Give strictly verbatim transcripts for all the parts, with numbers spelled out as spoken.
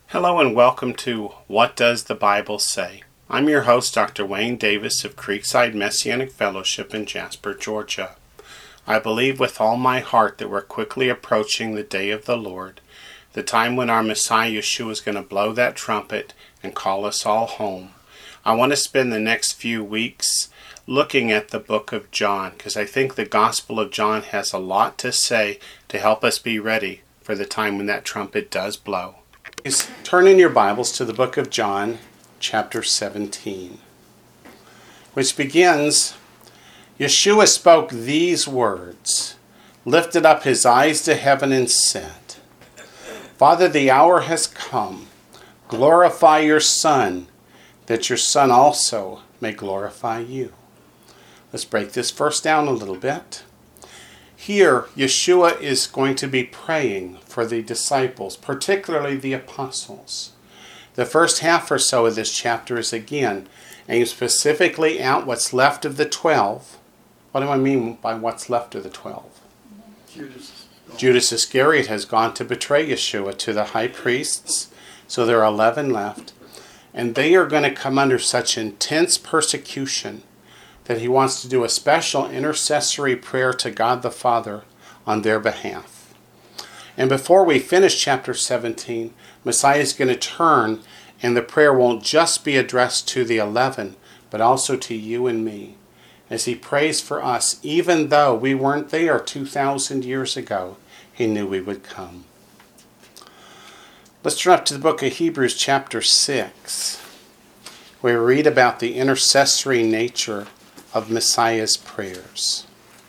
Hello and welcome to What Does the Bible Say? I'm your host, Doctor Wayne Davis of Creekside Messianic Fellowship in Jasper, Georgia. I believe with all my heart that we're quickly approaching the day of the Lord, the time when our Messiah Yeshua is going to blow that trumpet and call us all home. I want to spend the next few weeks looking at the book of John because I think the Gospel of John has a lot to say to help us be ready for the time when that trumpet does blow. Please turn in your Bibles to the book of John, chapter seventeen, which begins, Yeshua spoke these words, lifted up his eyes to heaven and said, Father, the hour has come. Glorify your Son, that your Son also may glorify you. Let's break this verse down a little bit. Here, Yeshua is going to be praying for the disciples, particularly the apostles. The first half or so of this chapter is again aimed specifically at what's left of the twelve. What do I mean by what's left of the twelve? Judas. Judas Iscariot has gone to betray Yeshua to the high priests, so there are eleven left. And they are going to come under such intense persecution that he wants to do a special intercessory prayer to God the Father on their behalf. And before we finish chapter seventeen, Messiah is going to turn, and the prayer won't just be addressed to the eleven, but also to you and me, as he prays for us, even though we weren't there two thousand years ago, he knew we would come. Let's turn up to the book of Hebrews chapter six, where we read about the intercessory nature of Messiah's prayers.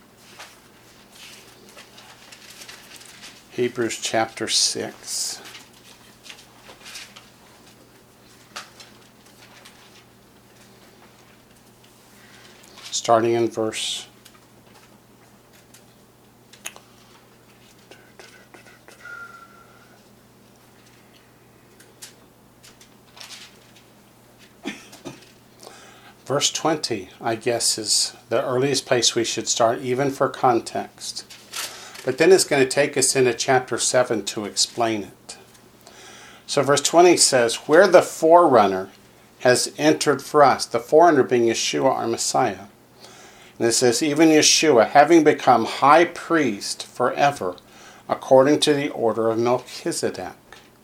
Hebrews chapter six. Starting in verse Verse twenty, I guess, is the earliest place we should start, even for context. But then it's going to take us into chapter seven to explain it. So verse twenty says, where the forerunner has entered for us, the forerunner being Yeshua, our Messiah. And it says, even Yeshua, having become high priest forever, according to the order of Melchizedek.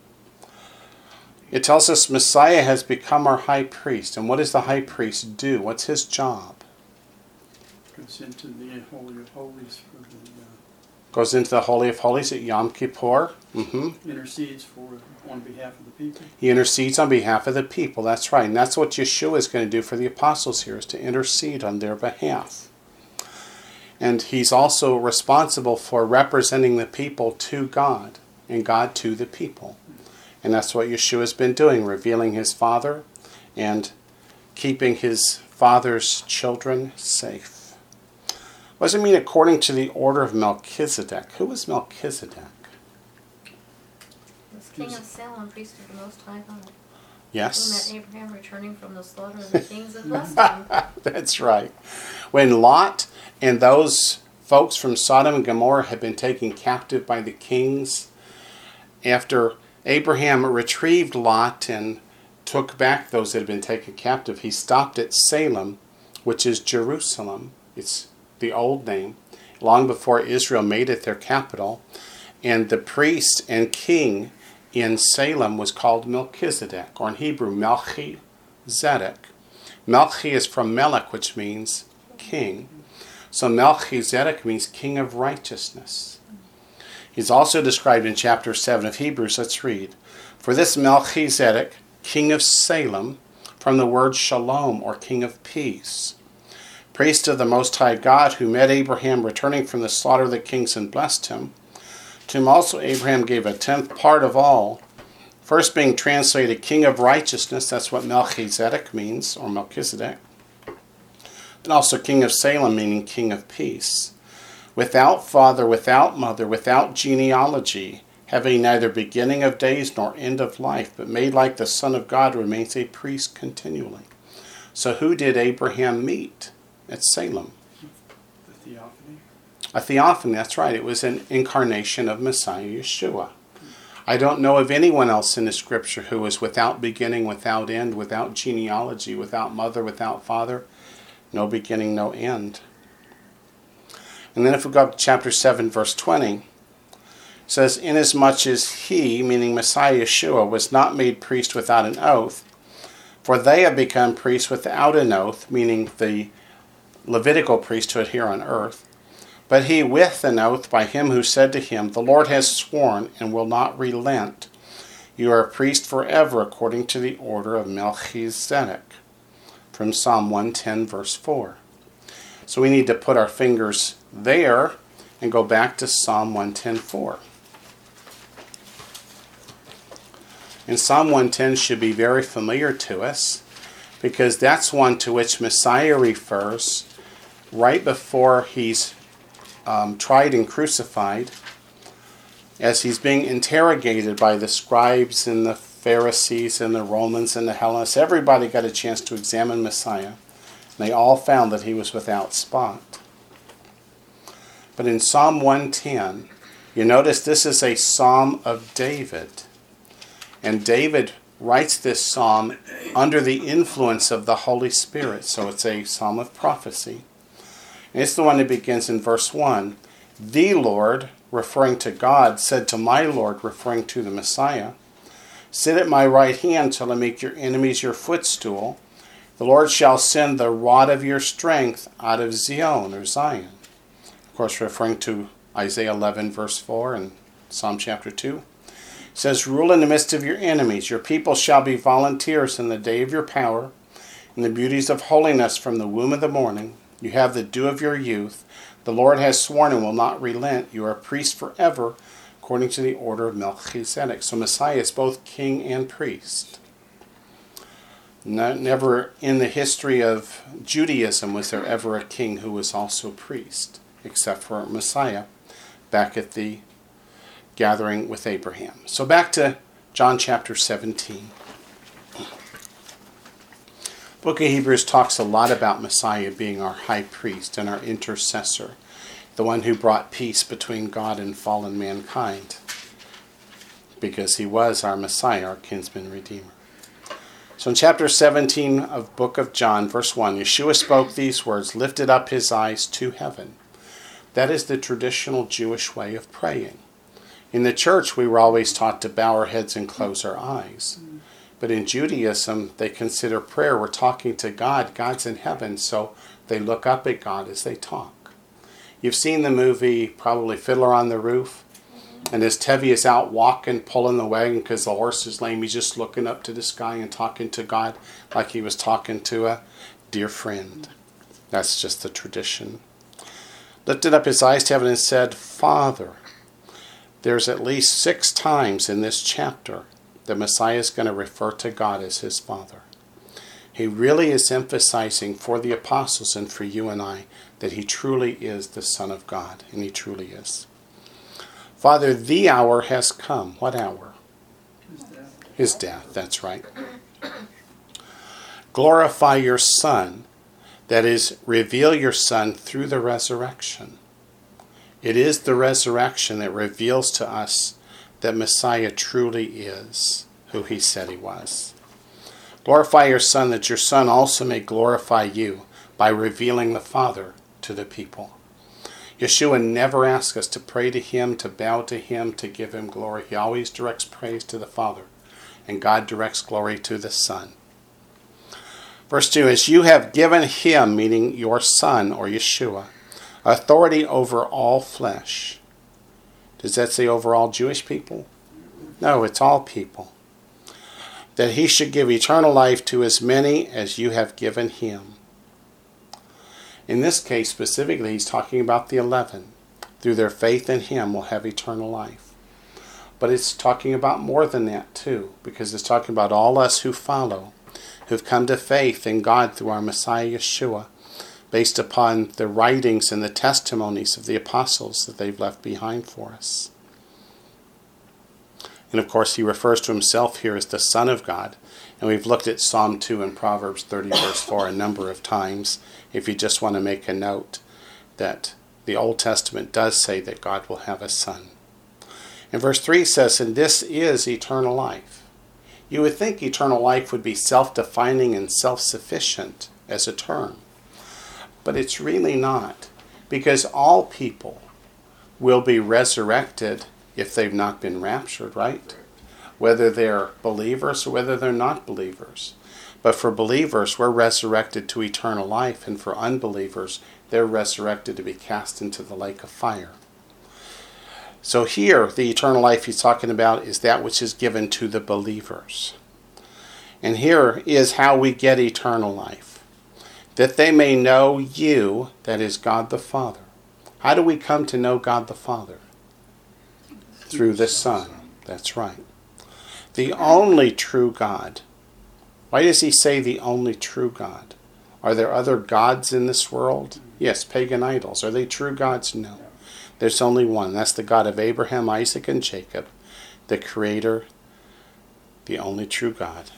It tells us Messiah has become our high priest. And what does the high priest do? What's his job? Goes into the Holy of Holies for the uh, Goes into the Holy of Holies at Yom Kippur. Mm-hmm. intercedes for on behalf of the people. He intercedes on behalf of the people. That's right. And that's what Yeshua is going to do for the apostles here, is to intercede on their behalf. And he's also responsible for representing the people to God and God to the people. And that's what Yeshua has been doing, revealing his Father and keeping his Father's children safe. What does it mean according to the order of Melchizedek? Who was Melchizedek? Was king of Salem, priest of the Most High God. Yes. Who met Abraham returning from the slaughter of the kings and blessed him. That's right. When Lot and those folks from Sodom and Gomorrah had been taken captive by the kings, after Abraham retrieved Lot and took back those that had been taken captive, he stopped at Salem, which is Jerusalem. It's the old name, long before Israel made it their capital. And the priest and king in Salem was called Melchizedek, or in Hebrew, Melchizedek. Melchi is from Melech, which means king. So Melchizedek means king of righteousness. He's also described in chapter seven of Hebrews. Let's read. For this Melchizedek, king of Salem, from the word shalom, or king of peace, priest of the Most High God, who met Abraham returning from the slaughter of the kings and blessed him, to whom also Abraham gave a tenth part of all, first being translated king of righteousness, that's what Melchizedek means, or Melchizedek, and also king of Salem, meaning king of peace, without father, without mother, without genealogy, having neither beginning of days nor end of life, but made like the Son of God, remains a priest continually. So who did Abraham meet at Salem? The theophany. A theophany, that's right. It was an incarnation of Messiah Yeshua. I don't know of anyone else in the scripture who is without beginning, without end, without genealogy, without mother, without father. No beginning, no end. And then if we go up to chapter seven, verse twenty, it says, inasmuch as he, meaning Messiah Yeshua, was not made priest without an oath, for they have become priests without an oath, meaning the Levitical priesthood here on earth, but he with an oath by him who said to him, the Lord has sworn and will not relent. You are a priest forever according to the order of Melchizedek. From Psalm one ten, verse four. So we need to put our fingers there and go back to Psalm one ten, four. And Psalm one ten should be very familiar to us because that's one to which Messiah refers right before he's um, tried and crucified, as he's being interrogated by the scribes and the Pharisees and the Romans and the Hellenists. Everybody got a chance to examine Messiah. And they all found that he was without spot. But in Psalm one ten, you notice this is a psalm of David. And David writes this psalm under the influence of the Holy Spirit. So it's a psalm of prophecy. And it's the one that begins in verse one. The Lord, referring to God, said to my Lord, referring to the Messiah, sit at my right hand till I make your enemies your footstool. The Lord shall send the rod of your strength out of Zion, or Zion. Of course, referring to Isaiah eleven, verse four, and Psalm chapter two. It says, rule in the midst of your enemies. Your people shall be volunteers in the day of your power, in the beauties of holiness from the womb of the morning. You have the dew of your youth. The Lord has sworn and will not relent. You are a priest forever, according to the order of Melchizedek. So Messiah is both king and priest. Not, never in the history of Judaism was there ever a king who was also priest, except for Messiah back at the gathering with Abraham. So back to John chapter seventeen. The book of Hebrews talks a lot about Messiah being our high priest and our intercessor, the one who brought peace between God and fallen mankind, because he was our Messiah, our kinsman redeemer. So in chapter seventeen of book of John, verse one, Yeshua spoke these words, lifted up his eyes to heaven. That is the traditional Jewish way of praying. In the church, we were always taught to bow our heads and close our eyes. But in Judaism, they consider prayer, we're talking to God. God's in heaven, so they look up at God as they talk. You've seen the movie, probably Fiddler on the Roof. And as Tevi is out walking, pulling the wagon because the horse is lame, he's just looking up to the sky and talking to God like he was talking to a dear friend. That's just the tradition. Lifted up his eyes to heaven and said, Father. There's at least six times in this chapter the Messiah is going to refer to God as his Father. He really is emphasizing for the apostles and for you and I that he truly is the Son of God, and he truly is. Father, the hour has come. What hour? His death. His death, that's right. Glorify your Son, that is, reveal your Son through the resurrection. It is the resurrection that reveals to us that Messiah truly is who he said he was. Glorify your Son, that your Son also may glorify you by revealing the Father to the people. Yeshua never asks us to pray to him, to bow to him, to give him glory. He always directs praise to the Father, and God directs glory to the Son. Verse two, as you have given him, meaning your Son or Yeshua, authority over all flesh. Does that say over all Jewish people? No, it's all people. That he should give eternal life to as many as you have given him. In this case specifically, he's talking about the eleven. Through their faith in him will have eternal life. But it's talking about more than that too, because it's talking about all us who follow, who've come to faith in God through our Messiah Yeshua, based upon the writings and the testimonies of the apostles that they've left behind for us. And of course, he refers to himself here as the Son of God. And we've looked at Psalm two and Proverbs thirty, verse four a number of times, if you just want to make a note that the Old Testament does say that God will have a son. And verse three says, and this is eternal life. You would think eternal life would be self-defining and self-sufficient as a term. But it's really not. Because all people will be resurrected if they've not been raptured, right? Whether they're believers or whether they're not believers. But for believers, we're resurrected to eternal life. And for unbelievers, they're resurrected to be cast into the lake of fire. So here, the eternal life he's talking about is that which is given to the believers. And here is how we get eternal life. That they may know you, that is God the Father. How do we come to know God the Father? Through the Son. That's right. The only true God. Why does he say the only true God? Are there other gods in this world? Yes, pagan idols. Are they true gods? No. There's only one. That's the God of Abraham, Isaac, and Jacob. The Creator, the only true God.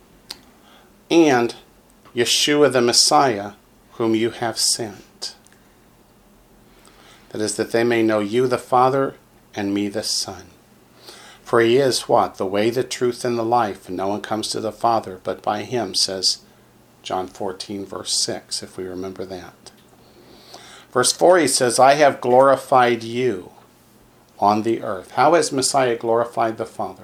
And Yeshua the Messiah, whom you have sent. That is, that they may know you the Father and me the Son. For he is what? The way, the truth, and the life, and no one comes to the Father but by him, says John fourteen, verse six, if we remember that. Verse four, he says, I have glorified you on the earth. How has Messiah glorified the Father?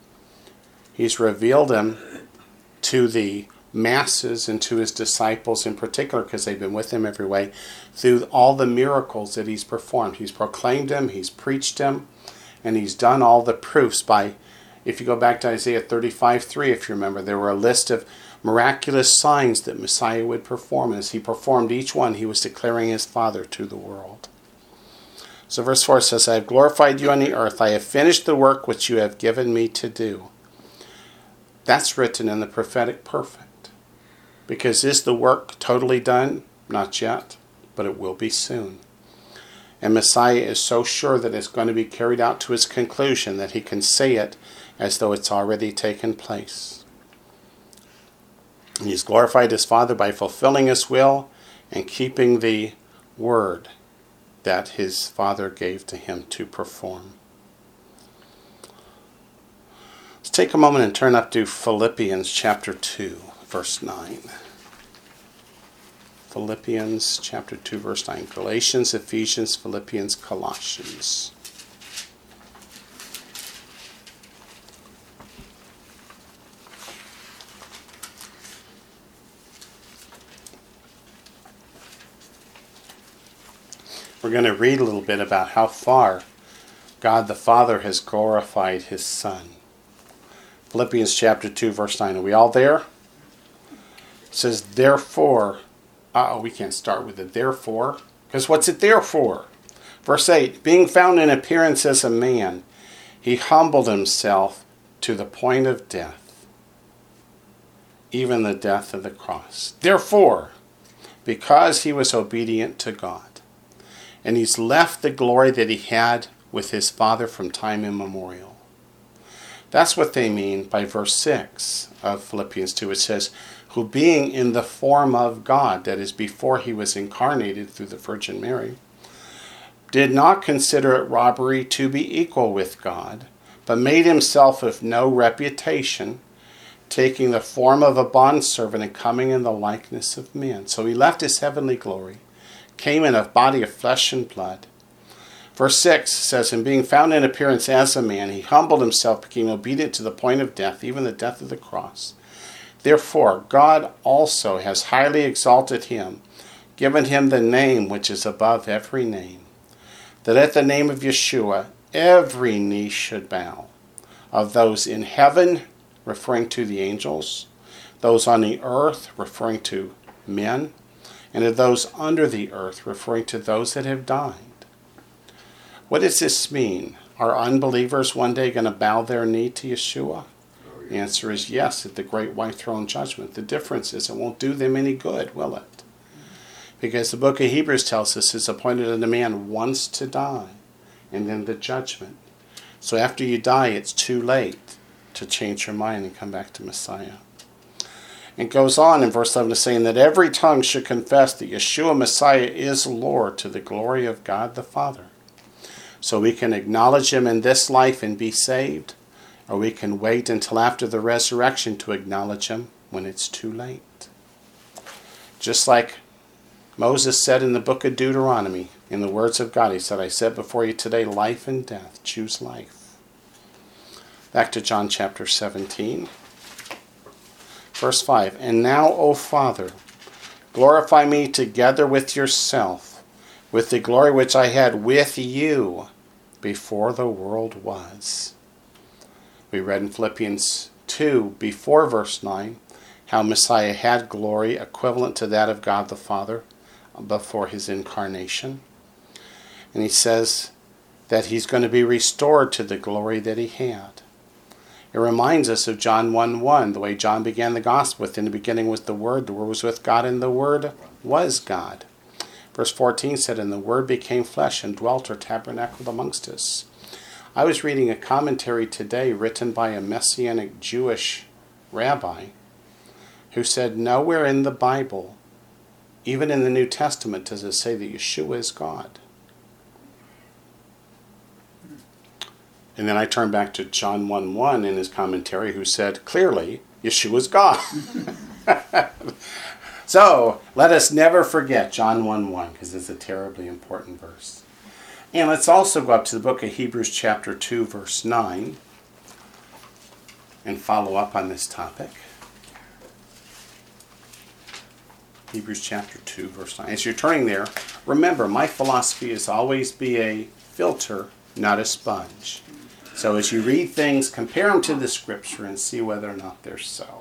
He's revealed him to the masses and to his disciples in particular, because they've been with him every way, through all the miracles that he's performed. He's proclaimed him, he's preached him, and he's done all the proofs by, if you go back to Isaiah thirty-five three, if you remember, there were a list of miraculous signs that Messiah would perform. As he performed each one, he was declaring his Father to the world. So verse four says, I have glorified you on the earth. I have finished the work which you have given me to do. That's written in the prophetic perfect. Because is the work totally done? Not yet, but it will be soon. And Messiah is so sure that it's going to be carried out to its conclusion that he can say it as though it's already taken place. He's glorified his Father by fulfilling his will and keeping the word that his Father gave to him to perform. Let's take a moment and turn up to Philippians chapter two, verse nine. Philippians chapter two, verse nine. Galatians, Ephesians, Philippians, Colossians. We're going to read a little bit about how far God the Father has glorified his Son. Philippians chapter two, verse nine. Are we all there? It says, therefore, uh-oh, we can't start with the therefore, because what's it there for? Verse eight, being found in appearance as a man, he humbled himself to the point of death, even the death of the cross. Therefore, because he was obedient to God, and he's left the glory that he had with his Father from time immemorial. That's what they mean by verse six of Philippians two. It says, who being in the form of God, that is before he was incarnated through the Virgin Mary, did not consider it robbery to be equal with God, but made himself of no reputation, taking the form of a bondservant and coming in the likeness of men. So he left his heavenly glory, came in a body of flesh and blood. Verse six says, and being found in appearance as a man, he humbled himself, became obedient to the point of death, even the death of the cross. Therefore, God also has highly exalted him, given him the name which is above every name, that at the name of Yeshua every knee should bow, of those in heaven, referring to the angels, those on the earth, referring to men, and of those under the earth, referring to those that have died. What does this mean? Are unbelievers one day going to bow their knee to Yeshua? The answer is yes, at the great white throne judgment. The difference is it won't do them any good, will it? Because the book of Hebrews tells us it's appointed unto man once to die, and then the judgment. So after you die, it's too late to change your mind and come back to Messiah. It goes on in verse eleven to saying that every tongue should confess that Yeshua Messiah is Lord to the glory of God the Father. So we can acknowledge him in this life and be saved, or we can wait until after the resurrection to acknowledge him when it's too late. Just like Moses said in the book of Deuteronomy, in the words of God, he said, I set before you today life and death. Choose life. Back to John chapter seventeen. Verse five. And now, O Father, glorify me together with yourself, with the glory which I had with you before the world was. We read in Philippians two, before verse nine, how Messiah had glory equivalent to that of God the Father before his incarnation. And he says that he's going to be restored to the glory that he had. It reminds us of John one one, the way John began the gospel with, in the beginning was the Word, the Word was with God, and the Word was God. Verse fourteen said, and the Word became flesh and dwelt or tabernacled amongst us. I was reading a commentary today written by a Messianic Jewish rabbi who said nowhere in the Bible, even in the New Testament, does it say that Yeshua is God. And then I turned back to John one one in his commentary, who said, clearly, Yeshua is God. So, let us never forget John one one, because it's a terribly important verse. And let's also go up to the book of Hebrews chapter two, verse nine, and follow up on this topic. Hebrews chapter two, verse nine. As you're turning there, remember, my philosophy is always be a filter, not a sponge. So as you read things, compare them to the Scripture and see whether or not they're so.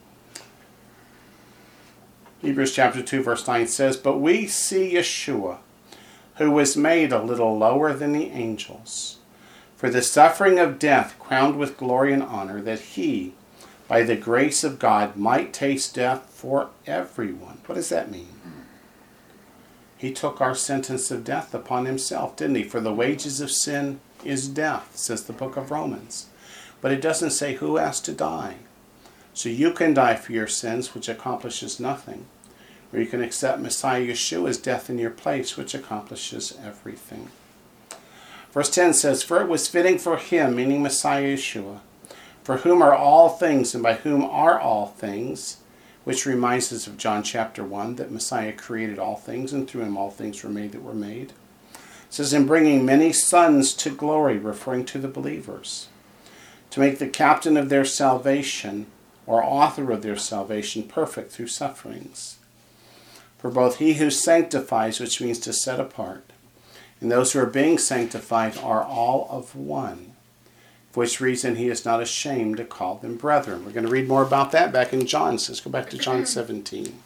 Hebrews chapter two, verse nine says, but we see Yeshua, who was made a little lower than the angels, for the suffering of death crowned with glory and honor, that he, by the grace of God, might taste death for everyone. What does that mean? He took our sentence of death upon himself, didn't he? For the wages of sin is death, says the book of Romans. But it doesn't say who has to die. So you can die for your sins, which accomplishes nothing. Or you can accept Messiah Yeshua's death in your place, which accomplishes everything. Verse ten says, for it was fitting for him, meaning Messiah Yeshua, for whom are all things and by whom are all things, which reminds us of John chapter one, that Messiah created all things and through him all things were made that were made. It says, in bringing many sons to glory, referring to the believers, to make the captain of their salvation, or author of their salvation, perfect through sufferings. For both he who sanctifies, which means to set apart, and those who are being sanctified are all of one, for which reason he is not ashamed to call them brethren. We're going to read more about that back in John. So let's go back to John seventeen.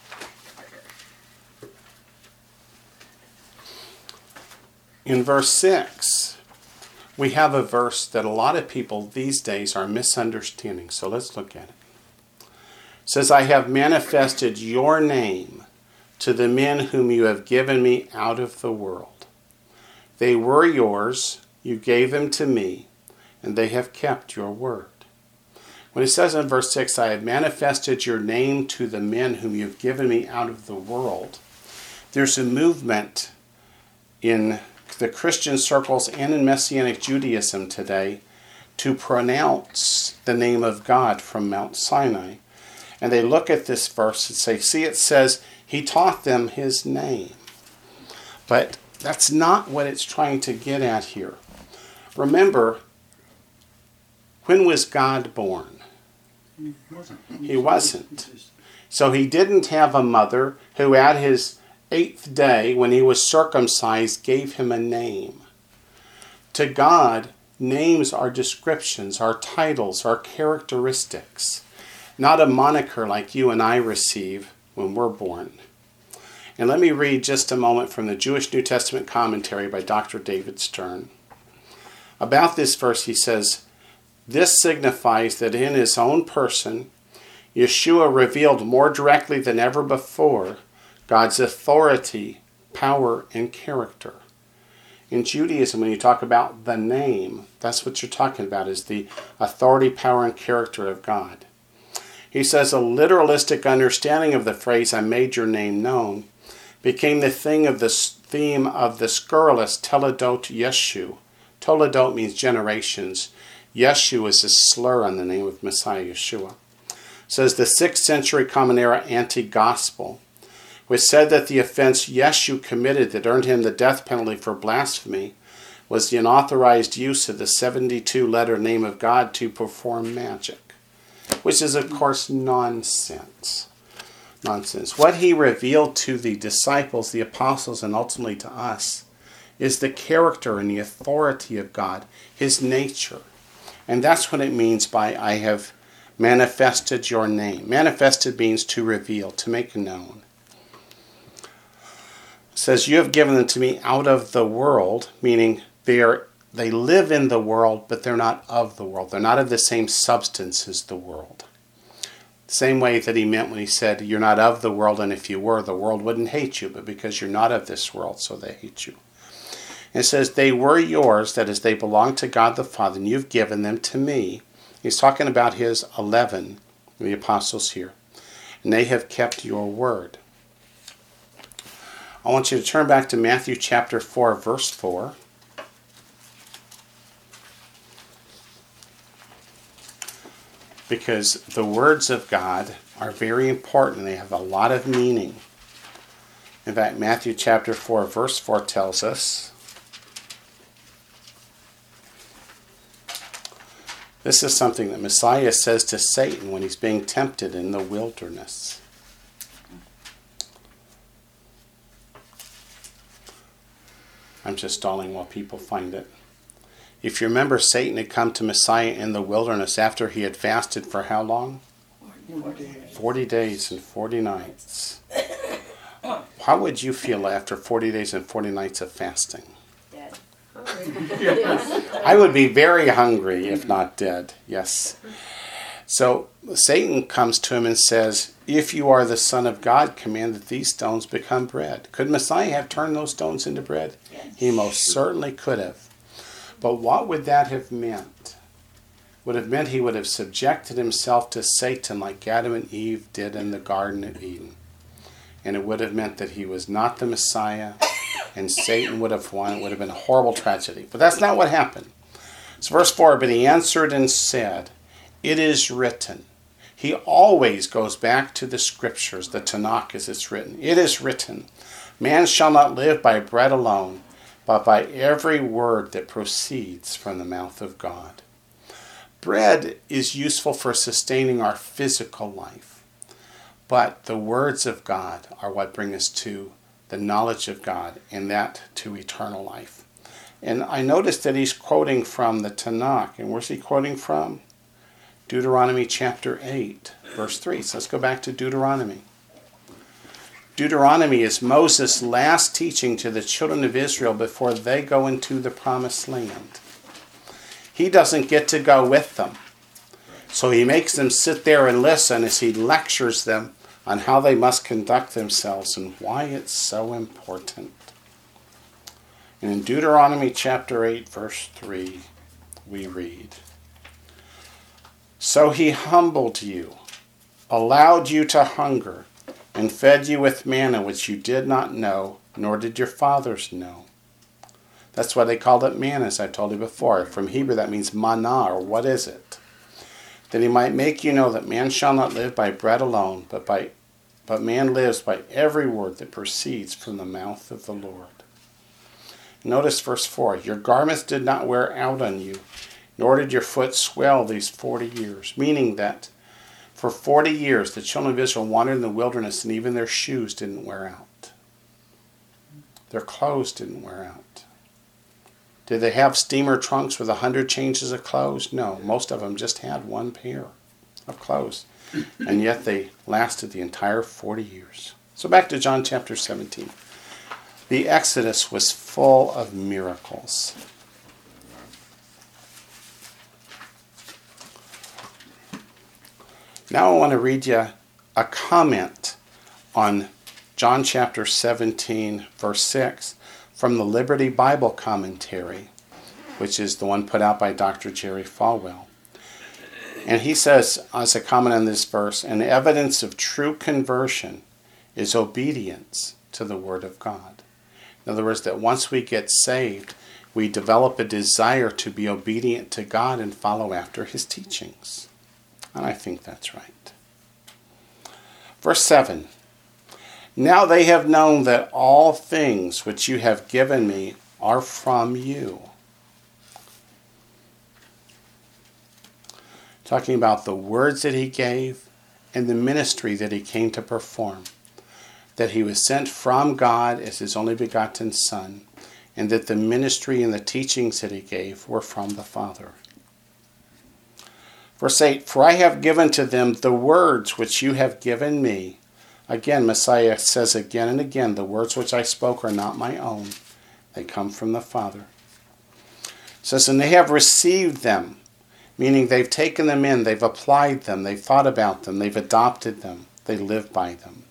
In verse six, we have a verse that a lot of people these days are misunderstanding. So let's look at it. It says, I have manifested your name to the men whom you have given me out of the world. They were yours, you gave them to me, and they have kept your word. When it says in verse six, I have manifested your name to the men whom you have given me out of the world, there's a movement in the Christian circles and in Messianic Judaism today to pronounce the name of God from Mount Sinai. And they look at this verse and say, see, it says he taught them his name. But that's not what it's trying to get at here. Remember, when was God born? He wasn't. He wasn't. So he didn't have a mother who at his eighth day, when he was circumcised, gave him a name. To God, names are descriptions, are titles, are characteristics, not a moniker like you and I receive when we're born. And let me read just a moment from the Jewish New Testament commentary by Doctor David Stern. About this verse, he says, this signifies that in his own person, Yeshua revealed more directly than ever before God's authority, power, and character. In Judaism, when you talk about the name, that's what you're talking about, is the authority, power, and character of God. He says a literalistic understanding of the phrase, I made your name known, became the thing of the theme of the scurrilous Teledot Yeshu, Toledot means generations. Yeshu is a slur on the name of Messiah Yeshua. It says the sixth century Common Era anti-gospel, which said that the offense Yeshu committed that earned him the death penalty for blasphemy was the unauthorized use of the seventy-two letter name of God to perform magic, which is, of course, nonsense. Nonsense. What he revealed to the disciples, the apostles, and ultimately to us is the character and the authority of God, his nature. And that's what it means by I have manifested your name. Manifested means to reveal, to make known. It says, you have given them to me out of the world, meaning they are they live in the world, but they're not of the world. They're not of the same substance as the world. Same way that he meant when he said, you're not of the world, and if you were, the world wouldn't hate you, but because you're not of this world, so they hate you. And it says, they were yours, that is, they belong to God the Father, and you've given them to me. He's talking about his eleven, the apostles here. And they have kept your word. I want you to turn back to Matthew chapter four, verse four. Because the words of God are very important. They have a lot of meaning. In fact, Matthew chapter four, verse four tells us, this is something that Messiah says to Satan when he's being tempted in the wilderness. I'm just stalling while people find it. If you remember, Satan had come to Messiah in the wilderness after he had fasted for how long? forty days. Forty days and forty nights. How would you feel after forty days and forty nights of fasting? Dead. I would be very hungry, if not dead. Yes. So Satan comes to him and says, if you are the Son of God, command that these stones become bread. Could Messiah have turned those stones into bread? Yes. He most certainly could have. But what would that have meant? Would have meant he would have subjected himself to Satan like Adam and Eve did in the Garden of Eden. And it would have meant that he was not the Messiah, and Satan would have won. It would have been a horrible tragedy. But that's not what happened. So verse four, but he answered and said, it is written. He always goes back to the scriptures, the Tanakh as it's written. It is written, man shall not live by bread alone, but by every word that proceeds from the mouth of God. Bread is useful for sustaining our physical life, but the words of God are what bring us to the knowledge of God, and that to eternal life. And I noticed that he's quoting from the Tanakh. And where's he quoting from? Deuteronomy chapter eight, verse three. So let's go back to Deuteronomy. Deuteronomy is Moses' last teaching to the children of Israel before they go into the promised land. He doesn't get to go with them. So he makes them sit there and listen as he lectures them on how they must conduct themselves and why it's so important. And in Deuteronomy chapter eight, verse three, we read, so he humbled you, allowed you to hunger, and fed you with manna which you did not know, nor did your fathers know. That's why they called it manna, as I told you before. From Hebrew that means manna, or what is it? That he might make you know that man shall not live by bread alone, but by but man lives by every word that proceeds from the mouth of the Lord. Notice verse four, your garments did not wear out on you, nor did your foot swell these forty years. Meaning that for forty years the children of Israel wandered in the wilderness, and even their shoes didn't wear out. Their clothes didn't wear out. Did they have steamer trunks with a hundred changes of clothes? No, most of them just had one pair of clothes. And yet they lasted the entire forty years. So back to John chapter seventeen. The Exodus was full of miracles. Now I want to read you a comment on John chapter seventeen, verse six, from the Liberty Bible Commentary, which is the one put out by Doctor Jerry Falwell. And he says, as a comment on this verse, an evidence of true conversion is obedience to the Word of God. In other words, that once we get saved, we develop a desire to be obedient to God and follow after his teachings. And I think that's right. Verse seven. Now they have known that all things which you have given me are from you. Talking about the words that he gave and the ministry that he came to perform. That he was sent from God as his only begotten Son, and that the ministry and the teachings that he gave were from the Father. Verse eight, for I have given to them the words which you have given me. Again, Messiah says again and again, the words which I spoke are not my own. They come from the Father. It says, and they have received them, meaning they've taken them in, they've applied them, they've thought about them, they've adopted them, they live by them.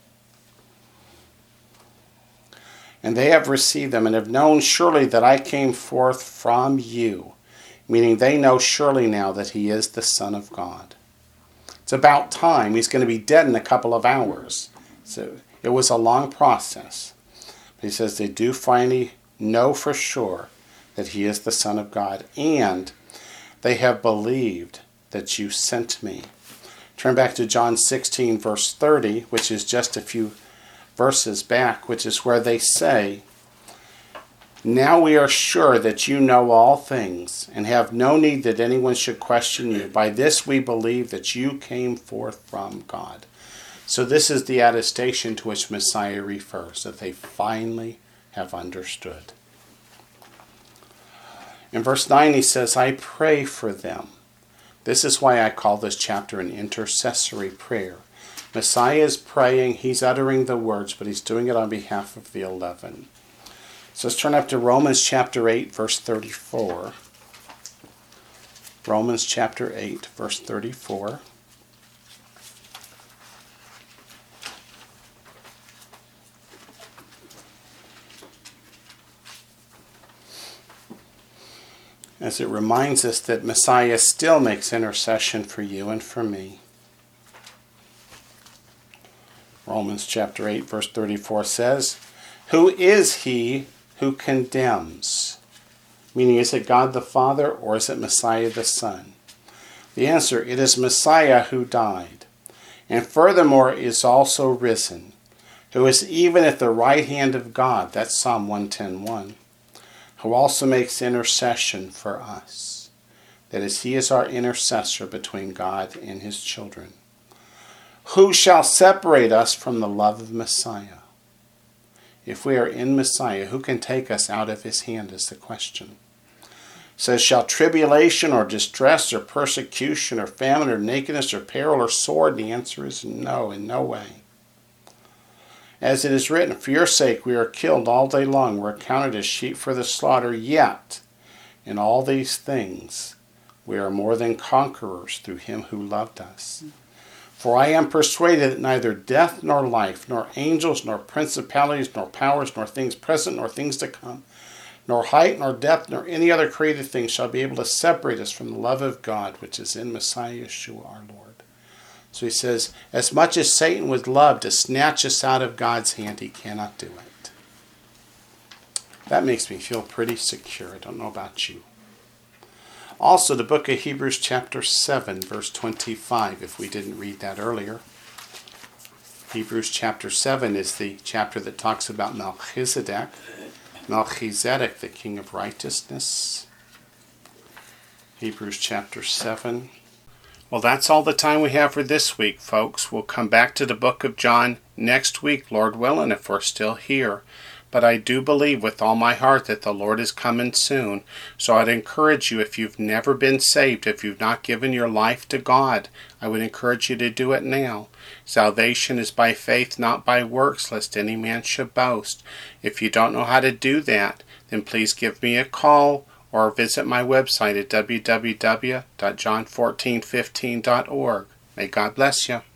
And they have received them and have known surely that I came forth from you, meaning they know surely now that he is the Son of God. It's about time. He's going to be dead in a couple of hours. So it was a long process. But he says they do finally know for sure that he is the Son of God, and they have believed that you sent me. Turn back to John sixteen, verse thirty, which is just a few verses back, which is where they say, now we are sure that you know all things, and have no need that anyone should question you. By this we believe that you came forth from God. So this is the attestation to which Messiah refers, that they finally have understood. In verse nine he says, I pray for them. This is why I call this chapter an intercessory prayer. Messiah is praying, he's uttering the words, but he's doing it on behalf of the eleven. So let's turn up to Romans chapter eight, verse thirty-four. Romans chapter eight, verse thirty-four. As it reminds us that Messiah still makes intercession for you and for me. Romans chapter eight, verse thirty-four says, who is he who condemns? Meaning, is it God the Father or is it Messiah the Son? The answer, it is Messiah who died, and furthermore is also risen, who is even at the right hand of God, that's Psalm one ten one, who also makes intercession for us. That is, he is our intercessor between God and his children. Who shall separate us from the love of Messiah? If we are in Messiah, who can take us out of his hand is the question. It says, shall tribulation or distress or persecution or famine or nakedness or peril or sword? The answer is no, in no way. As it is written, for your sake we are killed all day long. We're counted as sheep for the slaughter. Yet, in all these things, we are more than conquerors through him who loved us. For I am persuaded that neither death nor life, nor angels, nor principalities, nor powers, nor things present, nor things to come, nor height, nor depth, nor any other created thing shall be able to separate us from the love of God, which is in Messiah Yeshua our Lord. So he says, as much as Satan would love to snatch us out of God's hand, he cannot do it. That makes me feel pretty secure. I don't know about you. Also, the book of Hebrews chapter seven, verse twenty-five, if we didn't read that earlier. Hebrews chapter seven is the chapter that talks about Melchizedek. Melchizedek, the king of righteousness. Hebrews chapter seven. Well, that's all the time we have for this week, folks. We'll come back to the book of John next week, Lord willing, if we're still here. But I do believe with all my heart that the Lord is coming soon. So I'd encourage you, if you've never been saved, if you've not given your life to God, I would encourage you to do it now. Salvation is by faith, not by works, lest any man should boast. If you don't know how to do that, then please give me a call or visit my website at w w w dot john fourteen fifteen dot org. May God bless you.